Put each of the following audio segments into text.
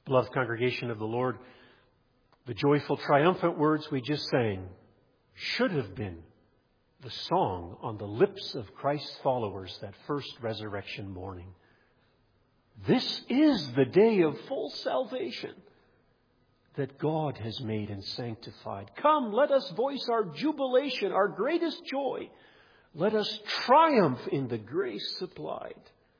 Beloved congregation of the Lord, the joyful, triumphant words we just sang should have been the song on the lips of Christ's followers that first resurrection morning. This is the day of full salvation that God has made and sanctified. Come, let us voice our jubilation, our greatest joy. Let us triumph in the grace supplied.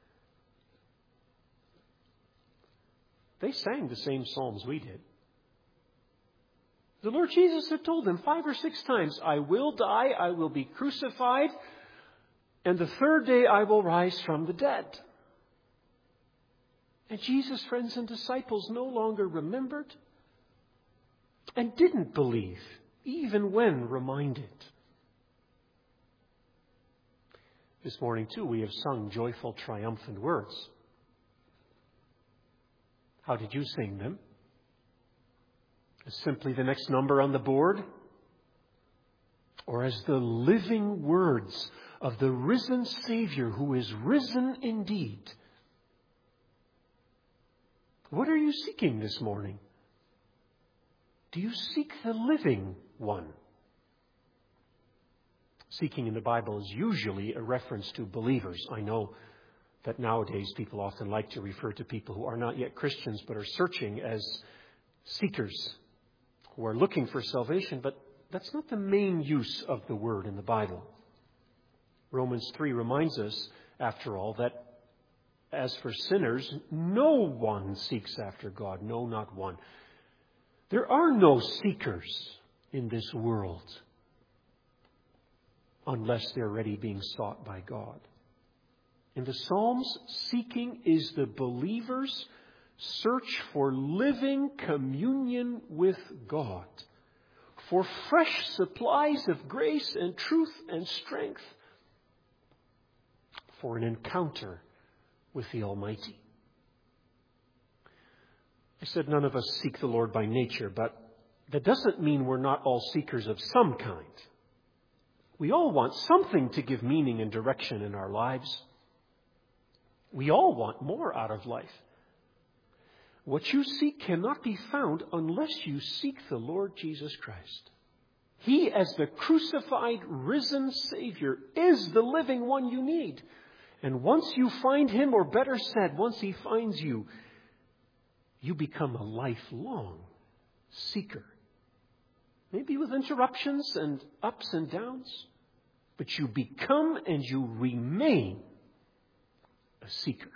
They sang the same psalms we did. The Lord Jesus had told them 5 or 6 times, I will die, I will be crucified, and the third day I will rise from the dead. And Jesus' friends and disciples no longer remembered and didn't believe, even when reminded. This morning, too, we have sung joyful, triumphant words. How did you sing them? As simply the next number on the board? Or as the living words of the risen Savior who is risen indeed? What are you seeking this morning? Do you seek the living one? Seeking in the Bible is usually a reference to believers. I know that nowadays people often like to refer to people who are not yet Christians but are searching as seekers, who are looking for salvation, but that's not the main use of the word in the Bible. Romans 3 reminds us, after all, that as for sinners, no one seeks after God, no, not one. There are no seekers in this world unless they're already being sought by God. In the Psalms, seeking is the believer's search for living communion with God, for fresh supplies of grace and truth and strength, for an encounter with the Almighty. I said none of us seek the Lord by nature, but that doesn't mean we're not all seekers of some kind. We all want something to give meaning and direction in our lives. We all want more out of life. What you seek cannot be found unless you seek the Lord Jesus Christ. He, as the crucified, risen Savior, is the living one you need. And once you find Him, or better said, once He finds you, you become a lifelong seeker. Maybe with interruptions and ups and downs, but you become and you remain a seeker.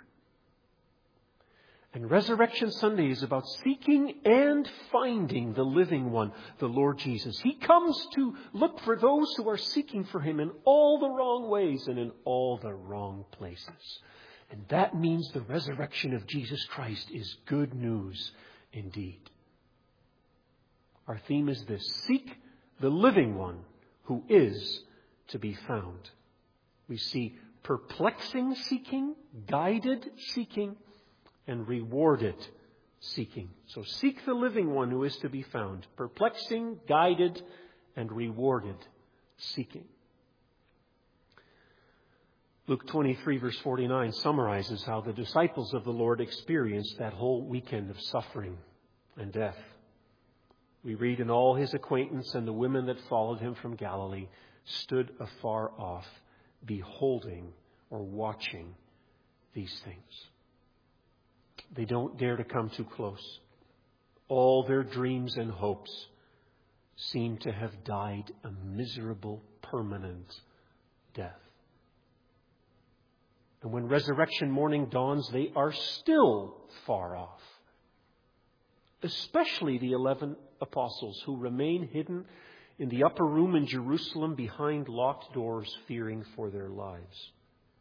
And Resurrection Sunday is about seeking and finding the living one, the Lord Jesus. He comes to look for those who are seeking for Him in all the wrong ways and in all the wrong places. And that means the resurrection of Jesus Christ is good news indeed. Our theme is this: seek the living one who is to be found. We see perplexing seeking, guided seeking, and rewarded seeking. So seek the living one who is to be found. Perplexing, guided, and rewarded seeking. Luke 23 verse 49 summarizes how the disciples of the Lord experienced that whole weekend of suffering and death. We read, and all His acquaintance and the women that followed Him from Galilee stood afar off, beholding or watching these things. They don't dare to come too close. All their dreams and hopes seem to have died a miserable, permanent death. And when resurrection morning dawns, they are still far off. Especially the 11 apostles who remain hidden in the upper room in Jerusalem behind locked doors, fearing for their lives.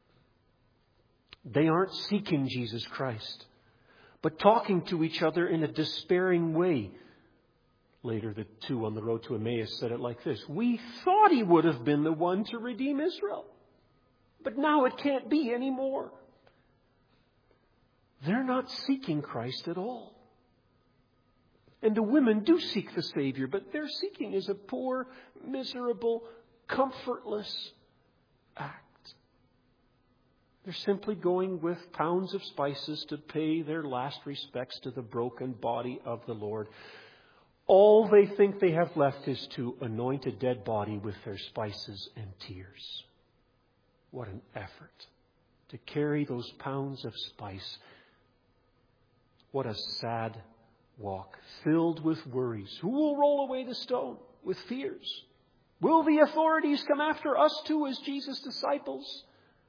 They aren't seeking Jesus Christ, but talking to each other in a despairing way. Later, the two on the road to Emmaus said it like this: we thought He would have been the one to redeem Israel, but now it can't be anymore. They're not seeking Christ at all. And the women do seek the Savior, but their seeking is a poor, miserable, comfortless act. They're simply going with pounds of spices to pay their last respects to the broken body of the Lord. All they think they have left is to anoint a dead body with their spices and tears. What an effort to carry those pounds of spice. What a sad walk, filled with worries. Who will roll away the stone? With fears. Will the authorities come after us too as Jesus' disciples?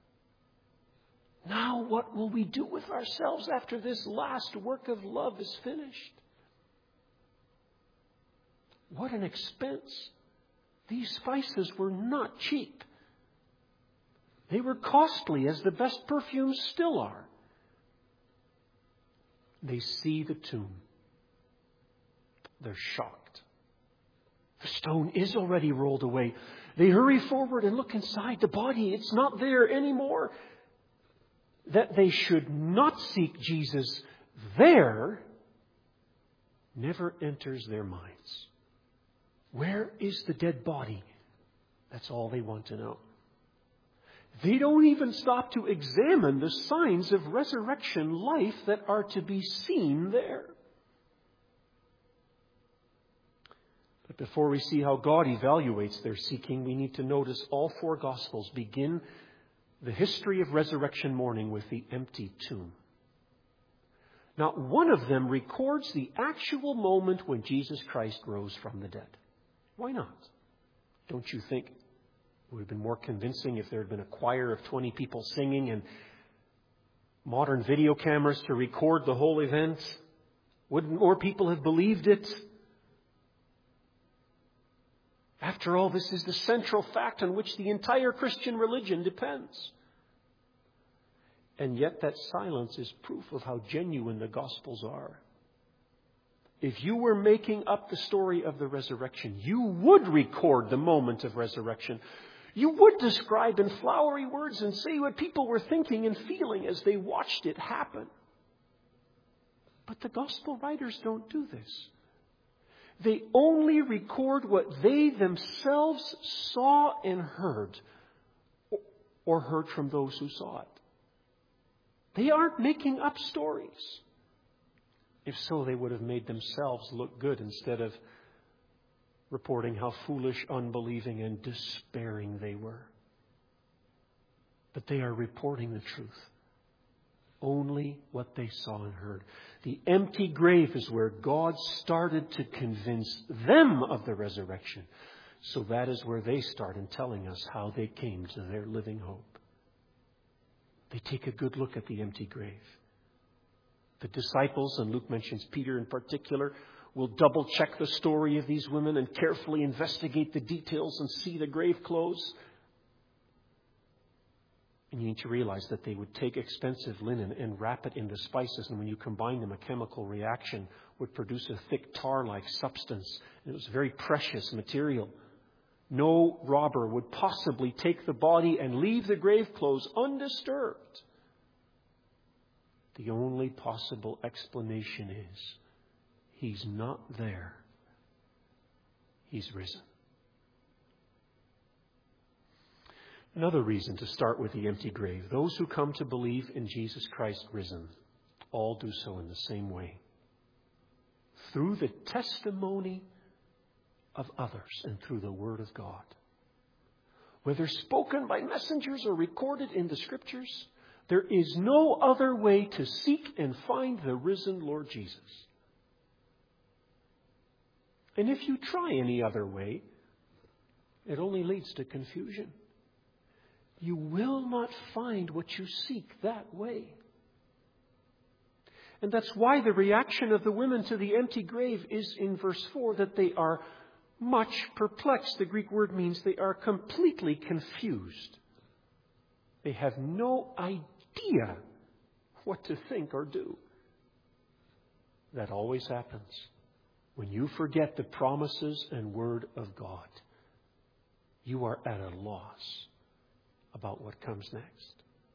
Now what will we do with ourselves after this last work of love is finished? What an expense. These spices were not cheap. They were costly, as the best perfumes still are. They see the tomb. They're shocked. The stone is already rolled away. They hurry forward and look inside the body. It's not there anymore. That they should not seek Jesus there never enters their minds. Where is the dead body? That's all they want to know. They don't even stop to examine the signs of resurrection life that are to be seen there. But before we see how God evaluates their seeking, we need to notice all four Gospels begin the history of resurrection morning with the empty tomb. Not one of them records the actual moment when Jesus Christ rose from the dead. Why not? Don't you think it would have been more convincing if there had been a choir of 20 people singing and modern video cameras to record the whole event? Wouldn't more people have believed it? After all, this is the central fact on which the entire Christian religion depends. And yet that silence is proof of how genuine the Gospels are. If you were making up the story of the resurrection, you would record the moment of resurrection. You would describe in flowery words and say what people were thinking and feeling as they watched it happen. But the Gospel writers don't do this. They only record what they themselves saw and heard, or heard from those who saw it. They aren't making up stories. If so, they would have made themselves look good instead of reporting how foolish, unbelieving, and despairing they were. But they are reporting the truth. Only what they saw and heard. The empty grave is where God started to convince them of the resurrection. So that is where they start in telling us how they came to their living hope. They take a good look at the empty grave. The disciples, and Luke mentions Peter in particular, will double check the story of these women and carefully investigate the details and see the grave clothes. And you need to realize that they would take expensive linen and wrap it in the spices. And when you combine them, a chemical reaction would produce a thick tar-like substance. And it was very precious material. No robber would possibly take the body and leave the grave clothes undisturbed. The only possible explanation is He's not there. He's risen. Another reason to start with the empty grave. Those who come to believe in Jesus Christ risen all do so in the same way. Through the testimony of others and through the Word of God. Whether spoken by messengers or recorded in the Scriptures, there is no other way to seek and find the risen Lord Jesus. And if you try any other way, it only leads to confusion. You will not find what you seek that way. And that's why the reaction of the women to the empty grave is in verse 4, that they are much perplexed. The Greek word means they are completely confused. They have no idea what to think or do. That always happens when you forget the promises and Word of God. You are at a loss about what comes next.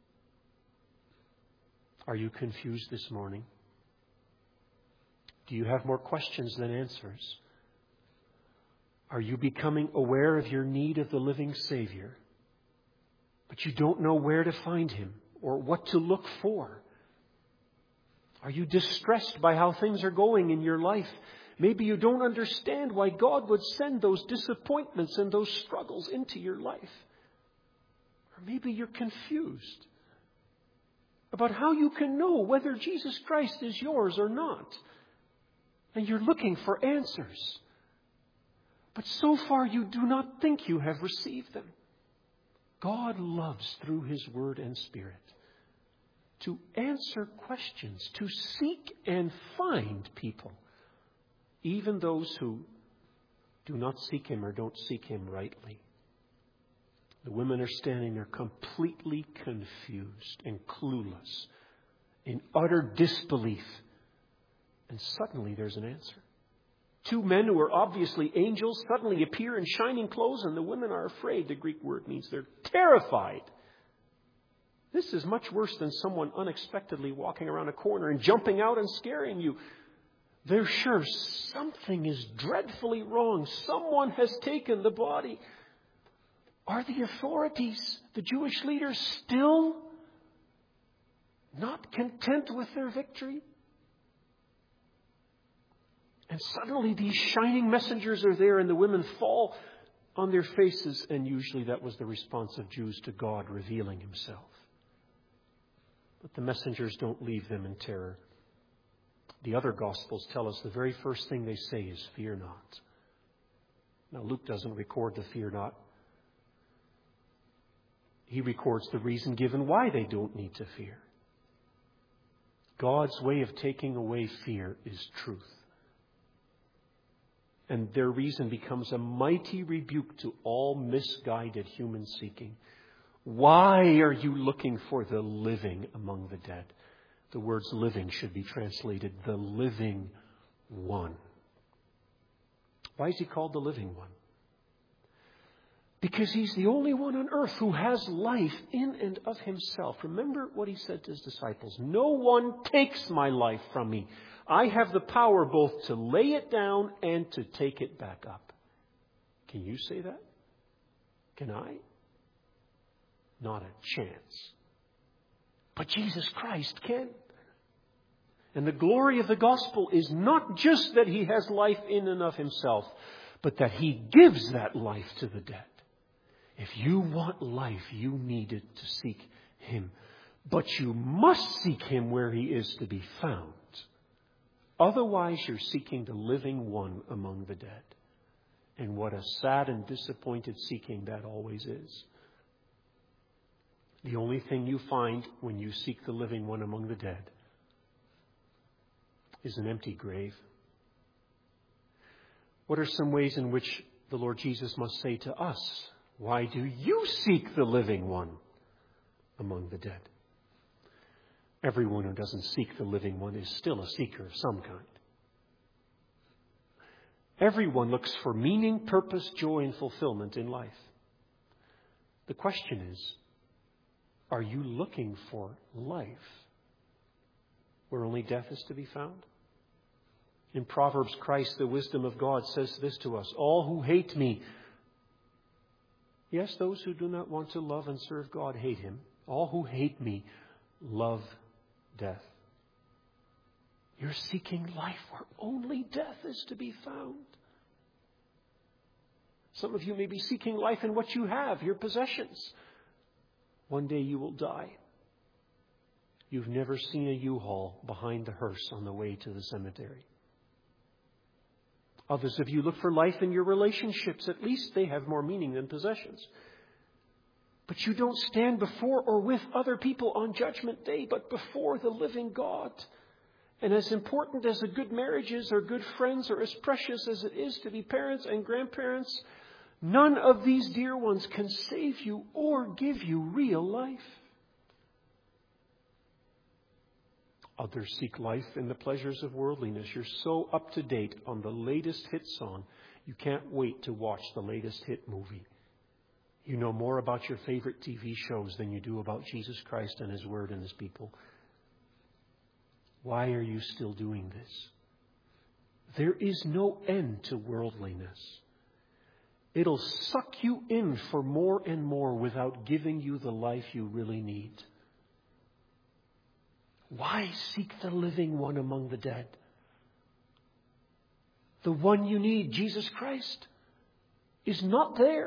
Are you confused this morning? Do you have more questions than answers? Are you becoming aware of your need of the living Savior, but you don't know where to find Him or what to look for? Are you distressed by how things are going in your life? Maybe you don't understand why God would send those disappointments and those struggles into your life. Or maybe you're confused about how you can know whether Jesus Christ is yours or not. And you're looking for answers. But so far you do not think you have received them. God loves, through His Word and Spirit, to answer questions, to seek and find people, even those who do not seek Him or don't seek Him rightly. The women are standing there completely confused and clueless, in utter disbelief. And suddenly there's an answer. Two men who are obviously angels suddenly appear in shining clothes, and the women are afraid. The Greek word means they're terrified. This is much worse than someone unexpectedly walking around a corner and jumping out and scaring you. They're sure something is dreadfully wrong. Someone has taken the body. Are the authorities, the Jewish leaders, still not content with their victory? And suddenly these shining messengers are there, and the women fall on their faces. And usually that was the response of Jews to God revealing Himself. But the messengers don't leave them in terror. The other Gospels tell us the very first thing they say is, "Fear not." Now, Luke doesn't record the "fear not." He records the reason given why they don't need to fear. God's way of taking away fear is truth. And their reason becomes a mighty rebuke to all misguided human seeking. Why are you looking for the living among the dead? The words living should be translated the living one. Why is He called the living one? Because He's the only one on earth who has life in and of Himself. Remember what He said to His disciples. No one takes my life from me. I have the power both to lay it down and to take it back up. Can you say that? Can I? Not a chance. But Jesus Christ can. And the glory of the gospel is not just that He has life in and of Himself, but that He gives that life to the dead. If you want life, you need to seek Him. But you must seek Him where He is to be found. Otherwise, you're seeking the living one among the dead. And what a sad and disappointed seeking that always is. The only thing you find when you seek the living one among the dead is an empty grave. What are some ways in which the Lord Jesus must say to us, why do you seek the living one among the dead? Everyone who doesn't seek the living one is still a seeker of some kind. Everyone looks for meaning, purpose, joy, and fulfillment in life. The question is, are you looking for life where only death is to be found? In Proverbs, Christ, the wisdom of God, says this to us: all who hate me, yes, those who do not want to love and serve God hate Him. All who hate me love death. You're seeking life where only death is to be found. Some of you may be seeking life in what you have, your possessions. One day you will die. You've never seen a U-Haul behind the hearse on the way to the cemetery. Others of you look for life in your relationships. At least they have more meaning than possessions. But you don't stand before or with other people on Judgment Day, but before the living God. And as important as a good marriage is, or good friends, or as precious as it is to be parents and grandparents, none of these dear ones can save you or give you real life. Others seek life in the pleasures of worldliness. You're so up to date on the latest hit song, you can't wait to watch the latest hit movie. You know more about your favorite TV shows than you do about Jesus Christ and His Word and His people. Why are you still doing this? There is no end to worldliness. It'll suck you in for more and more without giving you the life you really need. Why seek the living one among the dead? The one you need, Jesus Christ, is not there.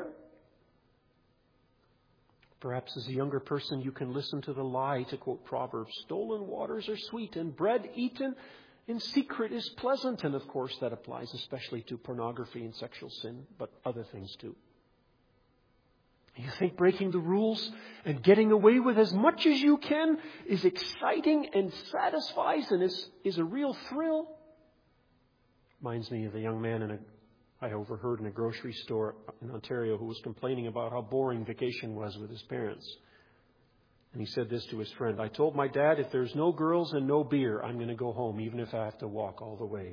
Perhaps as a younger person you can listen to the lie, to quote Proverbs, stolen waters are sweet and bread eaten in secret is pleasant. And of course that applies especially to pornography and sexual sin, but other things too. You think breaking the rules and getting away with as much as you can is exciting and satisfies and is a real thrill? Reminds me of a young man I overheard in a grocery store in Ontario who was complaining about how boring vacation was with his parents. And he said this to his friend, "I told my dad if there's no girls and no beer, I'm going to go home, even if I have to walk all the way."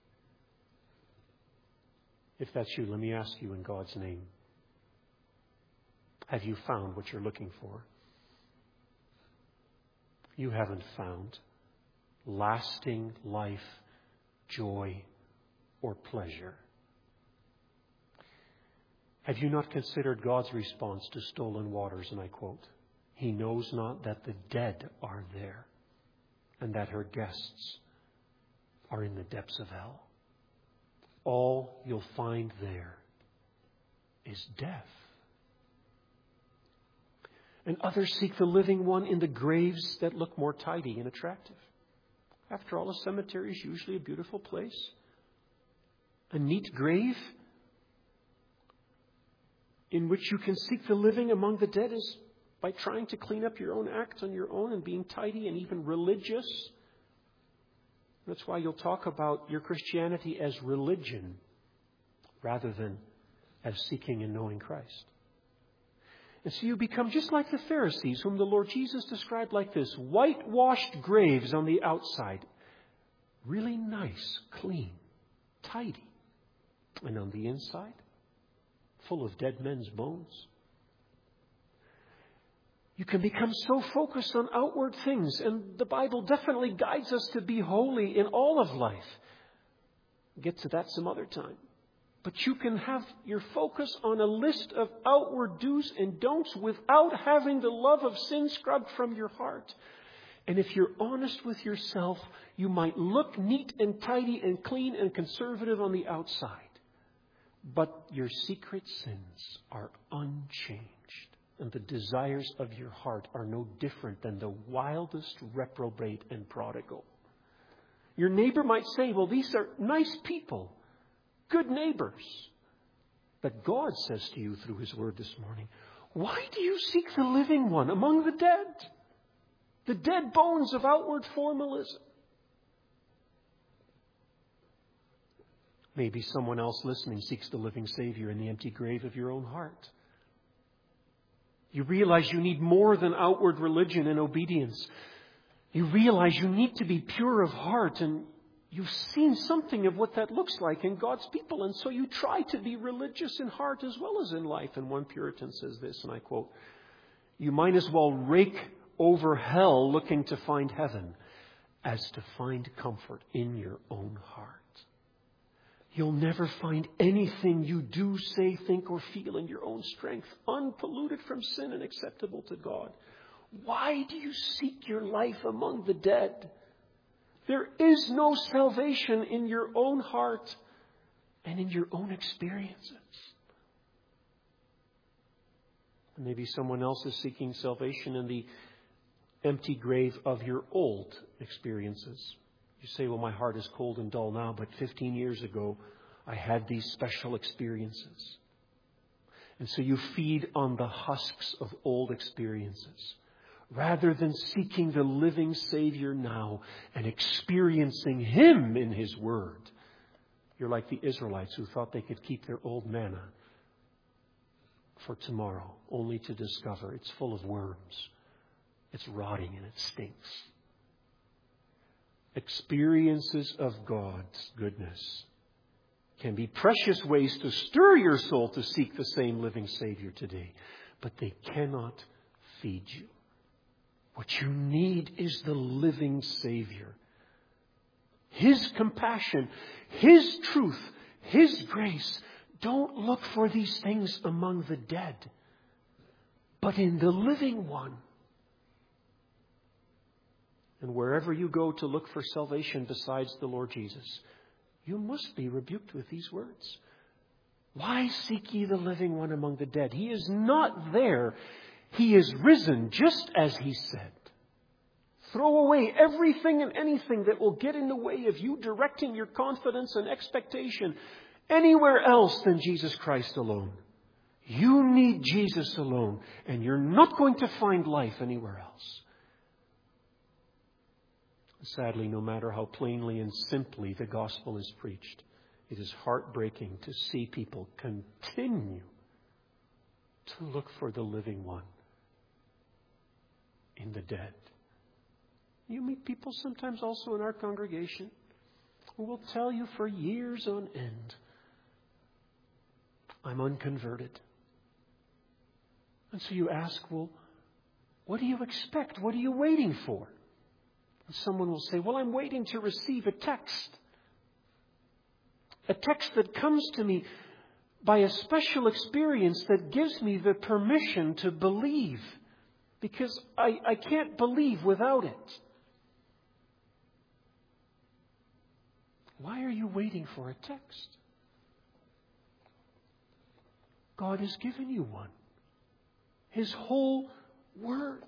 If that's you, let me ask you in God's name, have you found what you're looking for? You haven't found lasting life, joy, or pleasure. Have you not considered God's response to stolen waters? And I quote, "He knows not that the dead are there, and that her guests are in the depths of hell." All you'll find there is death. And others seek the living one in the graves that look more tidy and attractive. After all, a cemetery is usually a beautiful place. A neat grave in which you can seek the living among the dead is by trying to clean up your own act on your own and being tidy and even religious. That's why you'll talk about your Christianity as religion rather than as seeking and knowing Christ. And so you become just like the Pharisees, whom the Lord Jesus described like this: whitewashed graves on the outside, really nice, clean, tidy. And on the inside, full of dead men's bones. You can become so focused on outward things, and the Bible definitely guides us to be holy in all of life. We'll get to that some other time. But you can have your focus on a list of outward do's and don'ts without having the love of sin scrubbed from your heart. And if you're honest with yourself, you might look neat and tidy and clean and conservative on the outside. But your secret sins are unchanged, and the desires of your heart are no different than the wildest reprobate and prodigal. Your neighbor might say, "Well, these are nice people, good neighbors." But God says to you through His Word this morning, why do you seek the living one among the dead? The dead bones of outward formalism. Maybe someone else listening seeks the living Savior in the empty grave of your own heart. You realize you need more than outward religion and obedience. You realize you need to be pure of heart, and you've seen something of what that looks like in God's people, and so you try to be religious in heart as well as in life. And one Puritan says this, and I quote, "You might as well rake over hell looking to find heaven as to find comfort in your own heart." You'll never find anything you do, say, think, or feel in your own strength, unpolluted from sin and acceptable to God. Why do you seek your life among the dead? There is no salvation in your own heart and in your own experiences. And maybe someone else is seeking salvation in the empty grave of your old experiences. You say, "Well, my heart is cold and dull now, but 15 years ago, I had these special experiences." And so you feed on the husks of old experiences, rather than seeking the living Savior now and experiencing Him in His Word. You're like the Israelites who thought they could keep their old manna for tomorrow, only to discover it's full of worms, it's rotting, and it stinks. Experiences of God's goodness can be precious ways to stir your soul to seek the same living Savior today, but they cannot feed you. What you need is the living Savior. His compassion, His truth, His grace. Don't look for these things among the dead, but in the living one. And wherever you go to look for salvation besides the Lord Jesus, you must be rebuked with these words. Why seek ye the living one among the dead? He is not there. He is risen, just as he said. Throw away everything and anything that will get in the way of you directing your confidence and expectation anywhere else than Jesus Christ alone. You need Jesus alone, and you're not going to find life anywhere else. Sadly, no matter how plainly and simply the gospel is preached, it is heartbreaking to see people continue to look for the living one in the dead. You meet people sometimes also in our congregation who will tell you for years on end, I'm unconverted. And so you ask, well, what do you expect? What are you waiting for? And someone will say, well, I'm waiting to receive a text. A text that comes to me by a special experience that gives me the permission to believe. Because I can't believe without it. Why are you waiting for a text? God has given you one. His whole Word.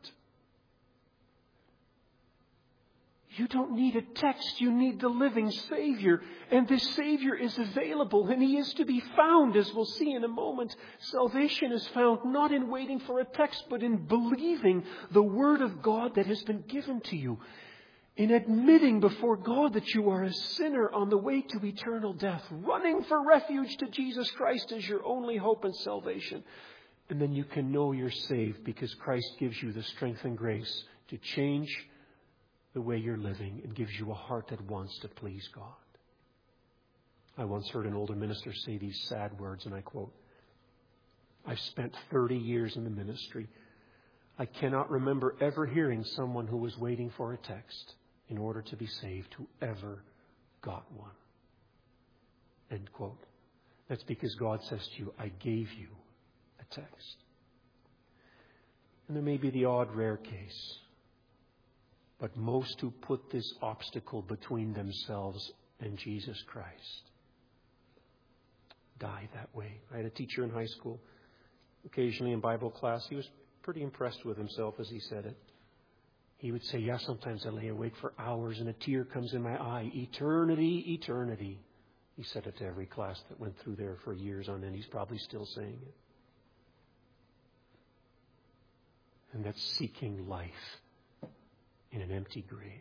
You don't need a text. You need the living Savior. And this Savior is available and He is to be found, as we'll see in a moment. Salvation is found not in waiting for a text, but in believing the Word of God that has been given to you. In admitting before God that you are a sinner on the way to eternal death, running for refuge to Jesus Christ as your only hope and salvation. And then you can know you're saved because Christ gives you the strength and grace to change the way you're living and gives you a heart that wants to please God. I once heard an older minister say these sad words, and I quote, I've spent 30 years in the ministry. I cannot remember ever hearing someone who was waiting for a text in order to be saved who ever got one. End quote. That's because God says to you, I gave you a text. And there may be the odd rare case, but most who put this obstacle between themselves and Jesus Christ die that way. I had a teacher in high school, occasionally in Bible class. He was pretty impressed with himself as he said it. He would say, yeah, sometimes I lay awake for hours and a tear comes in my eye. Eternity, eternity. He said it to every class that went through there for years on end. He's probably still saying it. And that's seeking life in an empty grave.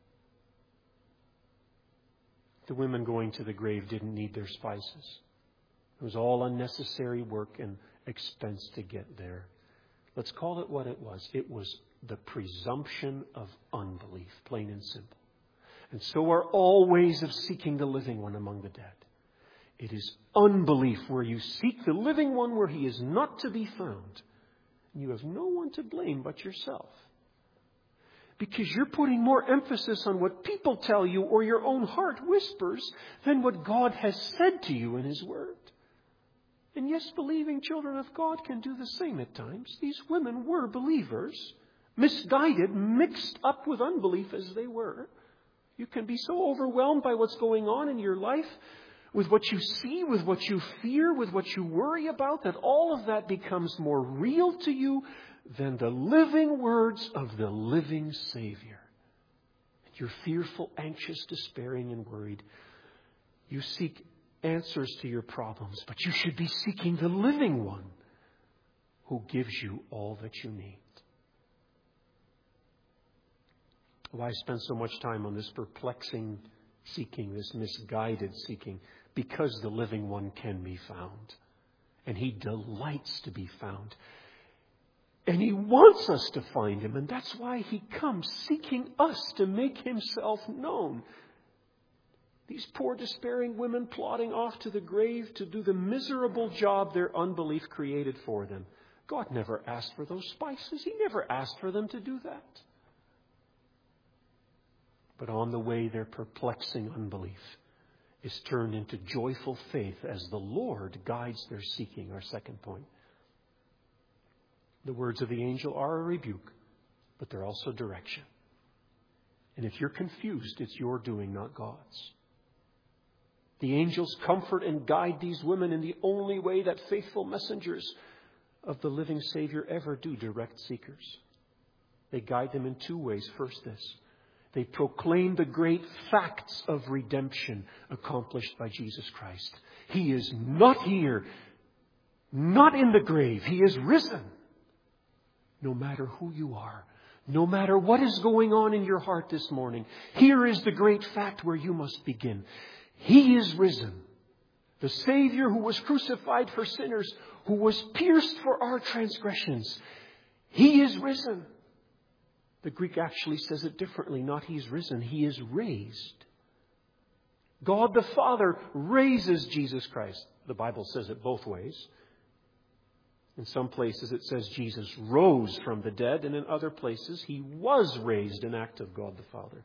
The women going to the grave didn't need their spices. It was all unnecessary work and expense to get there. Let's call it what it was. It was the presumption of unbelief, plain and simple. And so are all ways of seeking the living one among the dead. It is unbelief where you seek the living one where he is not to be found. You have no one to blame but yourself. Because you're putting more emphasis on what people tell you or your own heart whispers than what God has said to you in His Word. And yes, believing children of God can do the same at times. These women were believers, misguided, mixed up with unbelief as they were. You can be so overwhelmed by what's going on in your life, with what you see, with what you fear, with what you worry about, that all of that becomes more real to you than the living words of the living Savior. And you're fearful, anxious, despairing, and worried. You seek answers to your problems, but you should be seeking the living one who gives you all that you need. Why spend so much time on this perplexing seeking, this misguided seeking? Because the living one can be found. And He delights to be found. And He wants us to find Him. And that's why He comes seeking us to make Himself known. These poor despairing women plodding off to the grave to do the miserable job their unbelief created for them. God never asked for those spices. He never asked for them to do that. But on the way, their perplexing unbelief is turned into joyful faith as the Lord guides their seeking. Our second point. The words of the angel are a rebuke, but they're also direction. And if you're confused, it's your doing, not God's. The angels comfort and guide these women in the only way that faithful messengers of the living Savior ever do direct seekers. They guide them in two ways. First, this. They proclaim the great facts of redemption accomplished by Jesus Christ. He is not here, not in the grave. He is risen. No matter who you are, no matter what is going on in your heart this morning, here is the great fact where you must begin. He is risen. The Savior who was crucified for sinners, who was pierced for our transgressions. He is risen. The Greek actually says it differently. Not He's risen, He is raised. God the Father raises Jesus Christ. The Bible says it both ways. In some places it says Jesus rose from the dead, and in other places He was raised, an act of God the Father.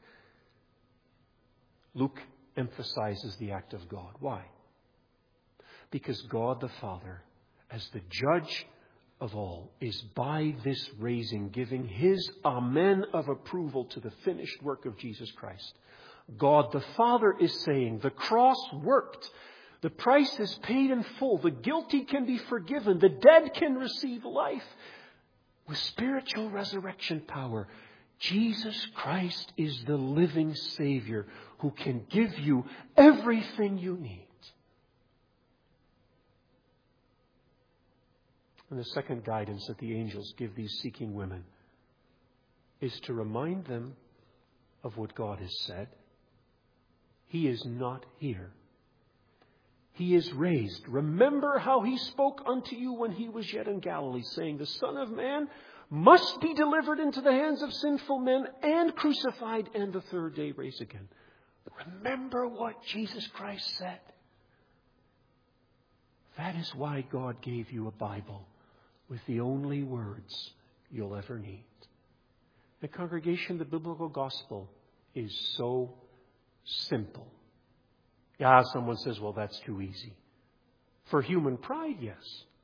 Luke emphasizes the act of God. Why? Because God the Father, as the judge of all, is by this raising giving His amen of approval to the finished work of Jesus Christ. God the Father is saying, the cross worked. The price is paid in full. The guilty can be forgiven. The dead can receive life. With spiritual resurrection power, Jesus Christ is the living Savior who can give you everything you need. And the second guidance that the angels give these seeking women is to remind them of what God has said. He is not here. He is raised. Remember how He spoke unto you when He was yet in Galilee, saying, the Son of Man must be delivered into the hands of sinful men and crucified, and the third day raised again. Remember what Jesus Christ said. That is why God gave you a Bible with the only words you'll ever need. The congregation, the biblical gospel is so simple. Yeah, someone says, well, that's too easy. For human pride, yes.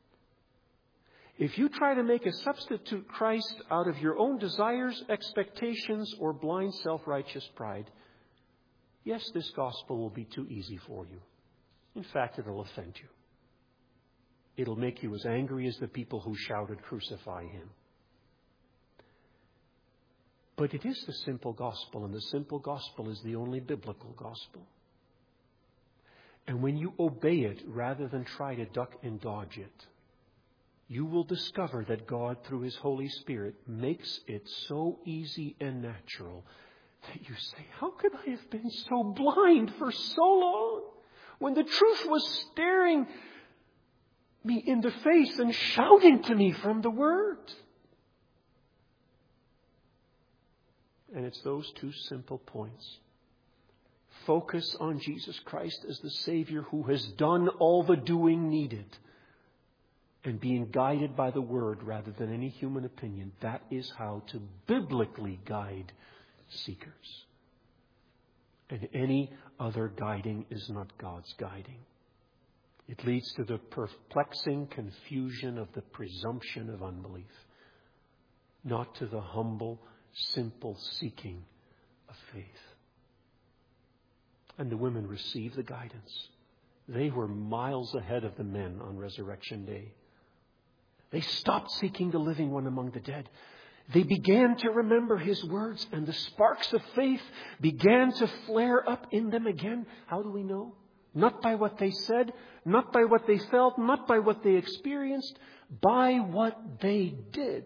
If you try to make a substitute Christ out of your own desires, expectations, or blind self-righteous pride, yes, this gospel will be too easy for you. In fact, it'll offend you. It'll make you as angry as the people who shouted, crucify Him. But it is the simple gospel, and the simple gospel is the only biblical gospel. And when you obey it rather than try to duck and dodge it, you will discover that God, through His Holy Spirit, makes it so easy and natural that you say, how could I have been so blind for so long when the truth was staring me in the face and shouting to me from the Word? And it's those two simple points. Focus on Jesus Christ as the Savior who has done all the doing needed, and being guided by the Word rather than any human opinion. That is how to biblically guide seekers. And any other guiding is not God's guiding. It leads to the perplexing confusion of the presumption of unbelief, not to the humble, simple seeking of faith. And the women received the guidance. They were miles ahead of the men on Resurrection Day. They stopped seeking the living one among the dead. They began to remember His words, and the sparks of faith began to flare up in them again. How do we know? Not by what they said, not by what they felt, not by what they experienced, by what they did.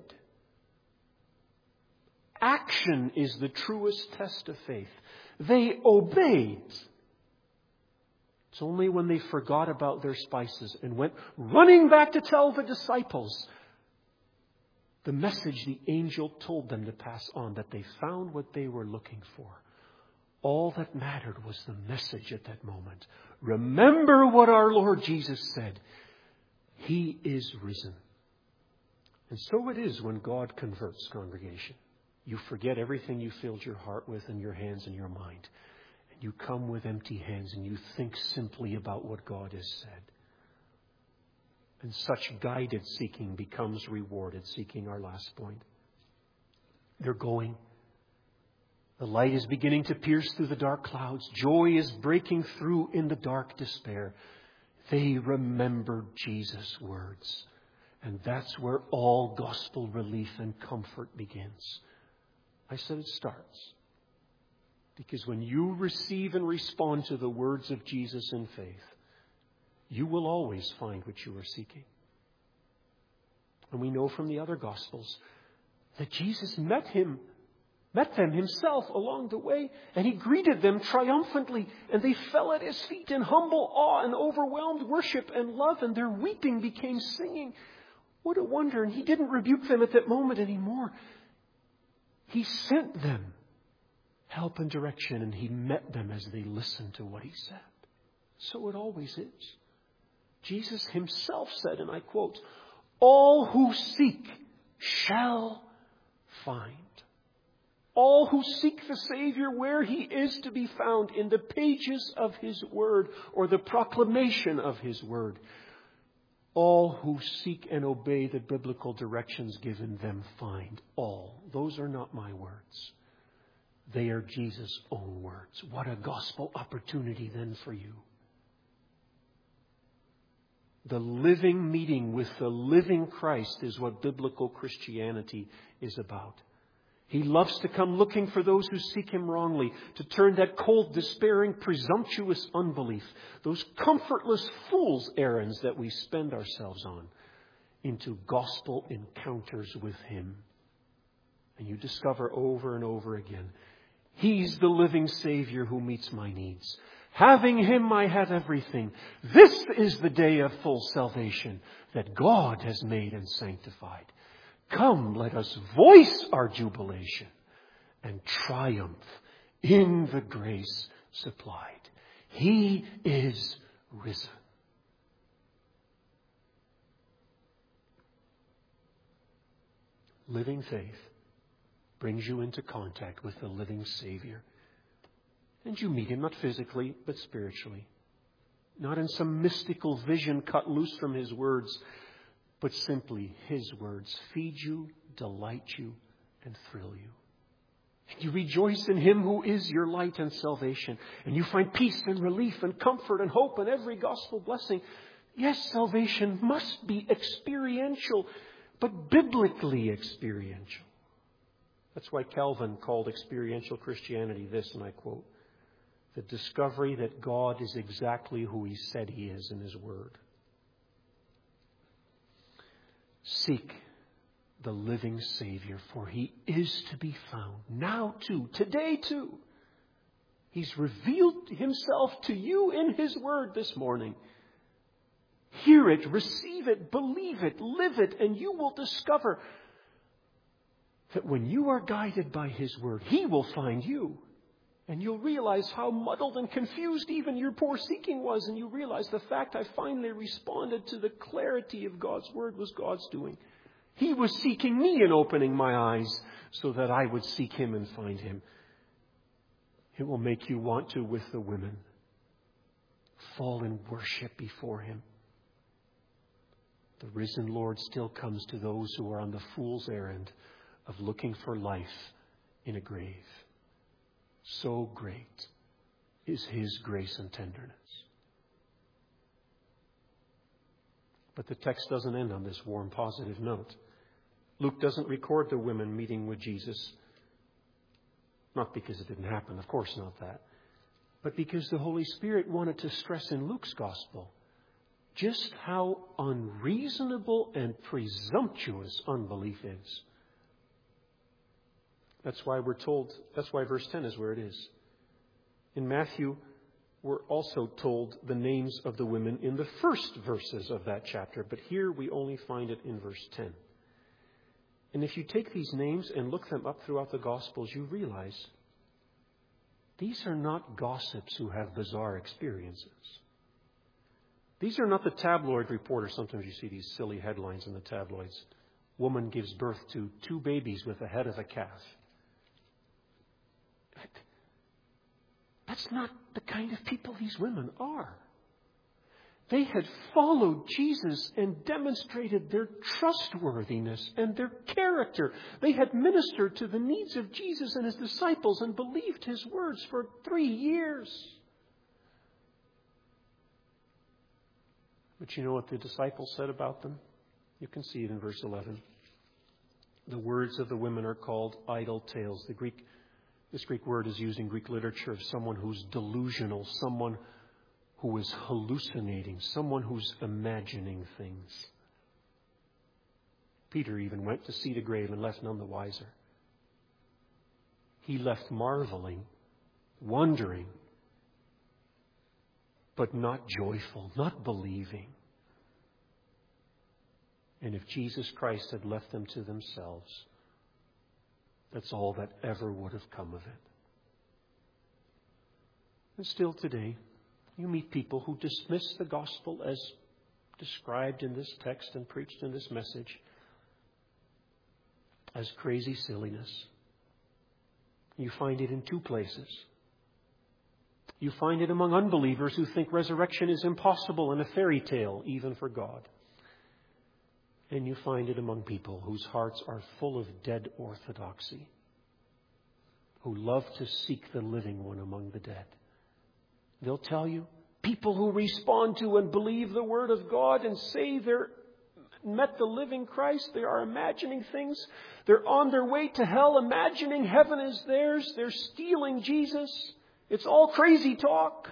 Action is the truest test of faith. They obeyed. It's only when they forgot about their spices and went running back to tell the disciples the message the angel told them to pass on, that they found what they were looking for. All that mattered was the message at that moment. Remember what our Lord Jesus said. He is risen. And so it is when God converts, congregation. You forget everything you filled your heart with and your hands and your mind. And you come with empty hands and you think simply about what God has said. And such guided seeking becomes rewarded, seeking our last point. They're going. The light is beginning to pierce through the dark clouds. Joy is breaking through in the dark despair. They remembered Jesus' words. And that's where all gospel relief and comfort begins. I said it starts. Because when you receive and respond to the words of Jesus in faith, you will always find what you are seeking. And we know from the other Gospels that Jesus met them himself along the way, and he greeted them triumphantly, and they fell at his feet in humble awe and overwhelmed worship and love, and their weeping became singing. What a wonder. And he didn't rebuke them at that moment anymore. He sent them help and direction, and he met them as they listened to what he said. So it always is. Jesus himself said, and I quote, "All who seek shall find." All who seek the Savior where he is to be found, in the pages of his word or the proclamation of his word. All who seek and obey the biblical directions given them find. All. Those are not my words. They are Jesus' own words. What a gospel opportunity then for you. The living meeting with the living Christ is what biblical Christianity is about. He loves to come looking for those who seek him wrongly, to turn that cold, despairing, presumptuous unbelief, those comfortless fool's errands that we spend ourselves on, into gospel encounters with him. And you discover over and over again, he's the living Savior who meets my needs. Having him, I have everything. This is the day of full salvation that God has made and sanctified. Come, let us voice our jubilation and triumph in the grace supplied. He is risen. Living faith brings you into contact with the living Savior. And you meet him not physically, but spiritually. Not in some mystical vision cut loose from his words, but simply his words feed you, delight you, and thrill you. And you rejoice in him who is your light and salvation. And you find peace and relief and comfort and hope and every gospel blessing. Yes, salvation must be experiential, but biblically experiential. That's why Calvin called experiential Christianity this, and I quote, "The discovery that God is exactly who he said he is in his word." Seek the living Savior, for he is to be found now too, today too. He's revealed himself to you in his word this morning. Hear it, receive it, believe it, live it, and you will discover that when you are guided by his word, he will find you. And you'll realize how muddled and confused even your poor seeking was. And you realize the fact I finally responded to the clarity of God's word was God's doing. He was seeking me and opening my eyes so that I would seek him and find him. It will make you want to, with the women, fall in worship before him. The risen Lord still comes to those who are on the fool's errand of looking for life in a grave. So great is his grace and tenderness. But the text doesn't end on this warm, positive note. Luke doesn't record the women meeting with Jesus. Not because it didn't happen, of course not that. But because the Holy Spirit wanted to stress in Luke's gospel just how unreasonable and presumptuous unbelief is. That's why we're told, that's why verse 10 is where it is. In Matthew, we're also told the names of the women in the first verses of that chapter, but here we only find it in verse 10. And if you take these names and look them up throughout the Gospels, you realize these are not gossips who have bizarre experiences. These are not the tabloid reporters. Sometimes you see these silly headlines in the tabloids. Woman gives birth to 2 babies with the head of a calf. That's not the kind of people these women are. They had followed Jesus and demonstrated their trustworthiness and their character. They had ministered to the needs of Jesus and his disciples and believed his words for 3 years. But you know what the disciples said about them? You can see it in verse 11. The words of the women are called idle tales. This Greek word is used in Greek literature of someone who's delusional, someone who is hallucinating, someone who's imagining things. Peter even went to see the grave and left none the wiser. He left marveling, wondering, but not joyful, not believing. And if Jesus Christ had left them to themselves, that's all that ever would have come of it. And still today, you meet people who dismiss the gospel as described in this text and preached in this message as crazy silliness. You find it in 2 places. You find it among unbelievers who think resurrection is impossible and a fairy tale, even for God. And you find it among people whose hearts are full of dead orthodoxy, who love to seek the living one among the dead. They'll tell you, people who respond to and believe the Word of God and say they're met the living Christ, they are imagining things. They're on their way to hell, imagining heaven is theirs. They're stealing Jesus. It's all crazy talk.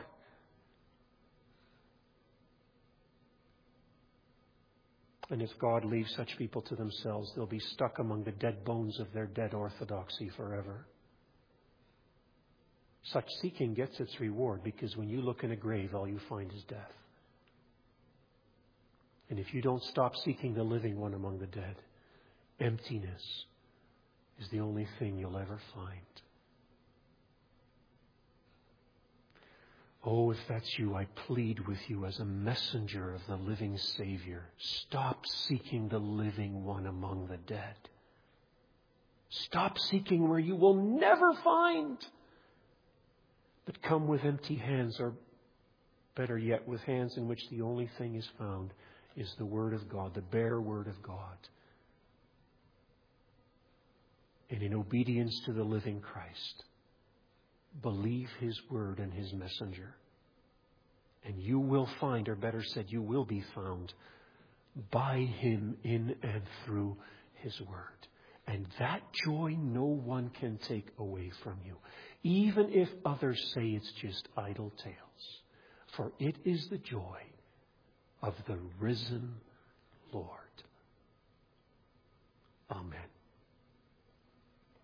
And if God leaves such people to themselves, they'll be stuck among the dead bones of their dead orthodoxy forever. Such seeking gets its reward, because when you look in a grave, all you find is death. And if you don't stop seeking the living one among the dead, emptiness is the only thing you'll ever find. Oh, if that's you, I plead with you as a messenger of the living Savior. Stop seeking the living one among the dead. Stop seeking where you will never find. But come with empty hands, or better yet, with hands in which the only thing is found is the Word of God, the bare Word of God. And in obedience to the living Christ, believe His Word and His messenger. And you will find, or better said, you will be found by Him in and through His Word. And that joy no one can take away from you, even if others say it's just idle tales. For it is the joy of the risen Lord. Amen.